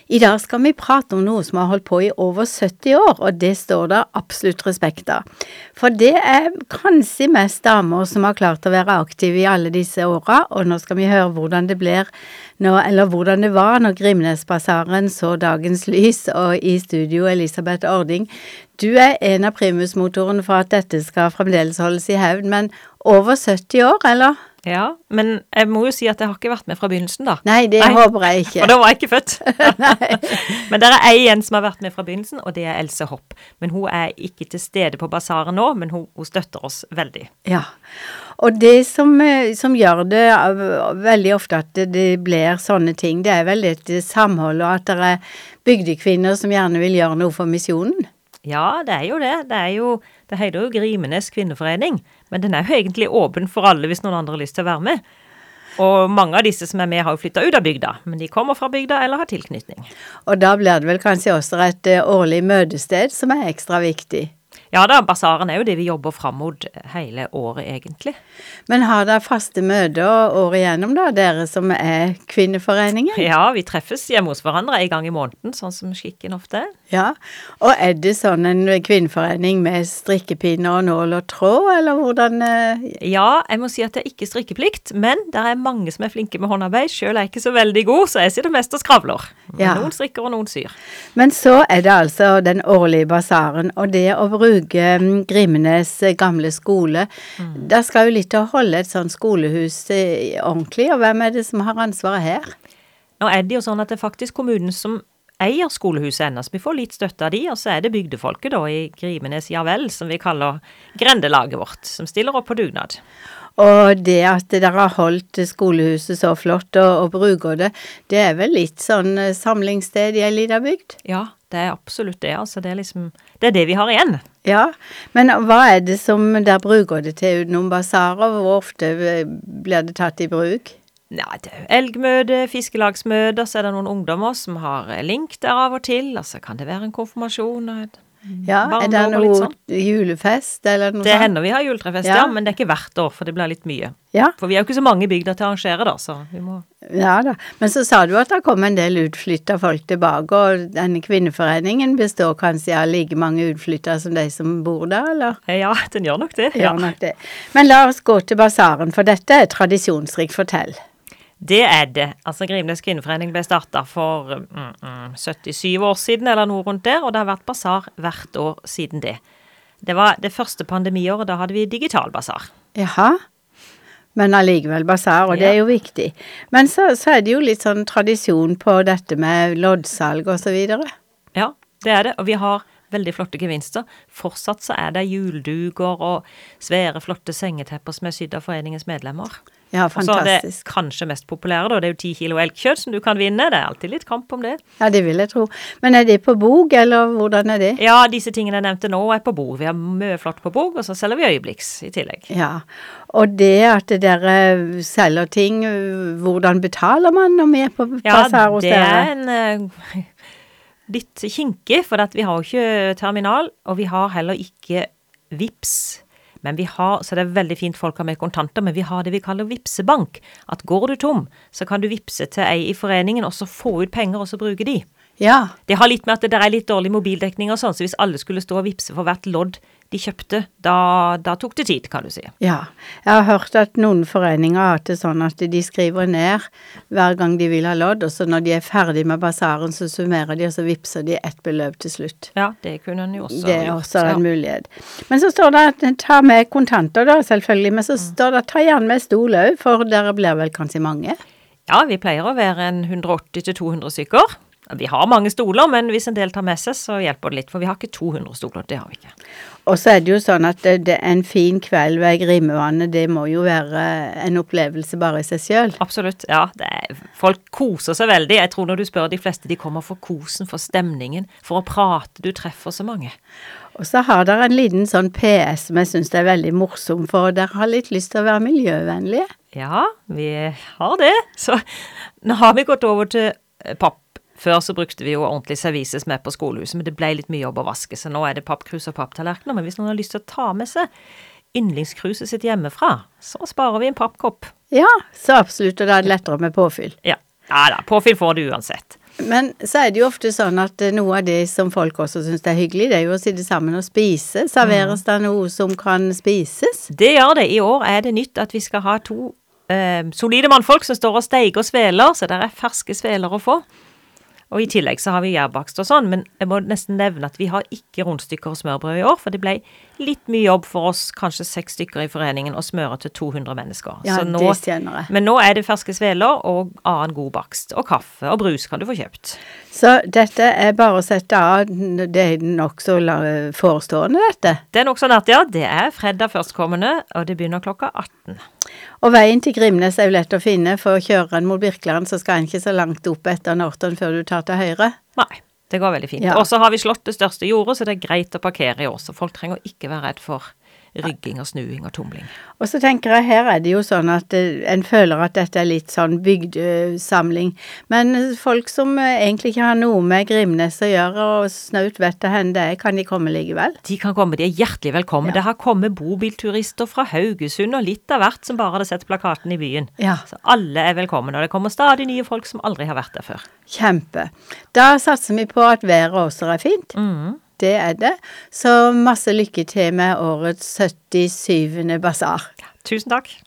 I dag skal vi prate om noe som har holdt på i over 70 år, og det står det absolutt respekt av. For det kanskje mest damer som har klart å være aktive i alle disse årene, og nå skal vi høre hvordan det blir nå, eller hvordan det var når Grimnesbasaren så dagens lys, og i studio Elisabeth Ording. Du en av primusmotorene for at dette skal fremdeles holdes i hevd, men over 70 år, eller? Ja, men jeg må jo si at jeg har ikke vært med fra begynnelsen da. Nei, det håper jeg ikke. For da var jeg ikke født. Men det en igjen som har vært med fra begynnelsen, og det Else Hopp. Men hun ikke til stede på basaren nå, men hun støtter oss veldig. Ja, og det som gjør det veldig ofte at det blir sånne ting, det vel et samhold, og at det bygdekvinner som gjerne vil gjøre noe for misjonen. Ja, det jo det. Det heter jo Grimenes kvinneforening, men den jo egentlig åpen for alle hvis noen andre har lyst til å være med. Og mange av disse som med har jo flyttet ut av bygda, men de kommer fra bygda eller har tilknytning. Og da blir det vel kanskje også et årlig møtested som ekstra viktig. Ja da, basaren jo det vi jobber frem mot hele året egentlig. Men har dere faste møter året igjennom da, dere som kvinneforeningen? Ja, vi treffes hjemme hos hverandre en gang i måneden, sånn som skikken ofte. Ja, og det sånn en kvinneforening med strikkepinner og nål og tråd, eller hvordan? Ja, jeg må si at det ikke strikkeplikt, men det mange som flinke med håndarbeid. Selv jeg ikke så veldig god, så jeg sitter mest og skravler. Ja. Noen strikker og noen syr. Men så det altså den årlige basaren, og det å bruke Grimnes gamle skole. Da skal jo litt å holde et sånt skolehus ordentlig, og hvem det som har ansvaret her? Nå det jo sånn at det faktisk kommunen som eier skolehuset ennå, så vi får litt støtte av de, og så det bygdefolket da i Grimenes Javel, som vi kaller grendelaget vårt, som stiller opp på dugnad. Og det at dere har holdt skolehuset så flott og bruker det, det vel litt sånn samlingssted i en liten bygd? Ja, det absolutt det, altså det liksom, det det vi har igjen. Ja, men hva det som der bruker det til noen basarer? Hvor ofte blir det tatt i bruk? Ja, det elgmøte, fiskelagsmøter, så det noen ungdommer som har link der av og til, altså kan det være en konfirmasjon og ja, det noe julefest eller noe sånt? Det hender vi har juletrefest, ja, men det ikke hvert år, for det blir litt mye. Ja. For vi jo ikke så mange bygder til å arrangere da, så vi må... Ja da, men så sa du at det kom en del utflyttet folk tilbake, og denne kvinneforeningen består kanskje av like mange utflyttere som de som bor der, eller? Ja, den gjør nok det. Gjør nok det. Men la oss gå til basaren, for dette tradisjonsrikt, fortell. Det det. Altså Grimnes kvinneforening ble startet for 77 år siden, eller noe rundt der, og det har vært basar hvert år siden det. Det var det første pandemiåret, da hadde vi digital basar. Jaha, men allikevel basar, og det jo viktig. Men så det jo litt sånn tradisjon på dette med loddsalg og så videre. Ja, det det, og vi har veldig flotte gevinster. Fortsatt så det julduger og svære, flotte sengetepper som sydd av foreningens medlemmer. Ja, fantastisk. Og så det kanskje mest populære da, det jo 10 kilo elgkjøtt som du kan vinne, det alltid litt kamp om det. Ja, det vil jeg tro. Men det på bog, eller hvordan det? Ja, disse tingene jeg nevnte nå på bog. Vi har mye flott på bog, og så selger vi øyeblikks i tillegg. Ja, og det at dere selger ting, hvordan betaler man når vi på basar hos dere? Ja, det en litt kinkig, for at vi har jo ikke terminal, og vi har heller ikke Vips. Men vi har, så det veldig fint folk har med kontanter, men vi har det vi kaller vipsebank. At går du tom, så kan du vipse til ei i foreningen, og så få ut penger, og så bruke de. Ja. Det har litt med at det litt dårlig mobildekning og sånn, så hvis alle skulle stå og vipse for hvert lodd de kjøpte, da tok det tid, kan du si. Ja, jeg har hørt at noen foreninger har det sånn at de skriver ned hver gang de vil ha lodd, og så når de ferdig med basaren, så summerer de, og så vipser de et beløp til slutt. Ja, det kunne en jo også gjort. Det også en mulighet. Men så står det at ta med kontanter da, selvfølgelig, men så står det ta gjerne med stol også, for dere blir vel kanskje mange? Ja, vi pleier å være en 180-200 stykker. Vi har mange stoler, men hvis en del tar med seg, så hjelper det litt, for vi har ikke 200 stoler, det har vi ikke. Og så det jo sånn at det en fin kveld ved Grimevannet, det må jo være en opplevelse bare i seg selv. Absolutt, ja. Folk koser seg veldig. Jeg tror når du spør de fleste, de kommer for kosen, for stemningen, for å prate, du treffer så mange. Og så har dere en liten sånn PS som jeg synes det veldig morsom, for dere har litt lyst til å være miljøvennlige. Ja, vi har det. Så nå har vi gått over til papp. Før så brukte vi jo ordentlig servises med på skolehuset, men det ble litt mye jobb å vaske, så nå det pappkrus og papptallerkener. Men hvis noen har lyst til å ta med seg yndlingskruset sitt hjemmefra, så sparer vi en pappkopp. Ja, så absolutt, og da det lettere med påfyll. Ja da, påfyll får du uansett. Men så det jo ofte sånn at noe av det som folk også synes det hyggelig, det jo å sitte sammen og spise. Serveres det noe som kan spises? Det gjør det. I år det nytt at vi skal ha 2 solide mannfolk som står og steiger og sveler, så det ferske sveler å få. Og i tillegg så har vi gjærbakst og sånn, men jeg må nesten nevne at vi har ikke rundstykker og smørbrød i år, for det ble litt mye jobb for oss, kanskje 6 stykker i foreningen, å smøre til 200 mennesker. Ja, så nå, det kjenner jeg. Men nå det ferske sveler og annen god bakst, og kaffe og brus kan du få kjøpt. Så dette bare å sette av, det nok så forestående dette? Det nok så nært, ja. Det fredag førstkommende, og det begynner klokka 18. Og veien til Grimnes jo lett å finne, for å kjøre en mot Birkeland, så skal en ikke så langt opp etter Norton før du tar til høyre. Nei, det går veldig fint. Ja. Og så har vi slått det største jordet, så det greit å parkere i år, så folk trenger ikke være redd for rygging og snuing og tumling. Og så tenker jeg, her det jo sånn at en føler at dette litt sånn bygdesamling, men folk som egentlig ikke har noe med Grimnes å gjøre, og snaut vet det henne, kan de komme likevel? De kan komme, de hjertelig velkommen. Ja. Det har kommet bobilturister fra Haugesund og litt av hvert som bare hadde sett plakaten i byen. Ja. Så alle velkommen, og det kommer stadig nye folk som aldri har vært der før. Kjempe. Da satser vi på at været også fint. Det det. Så masse lykke til med årets 77. basar. Tusen takk.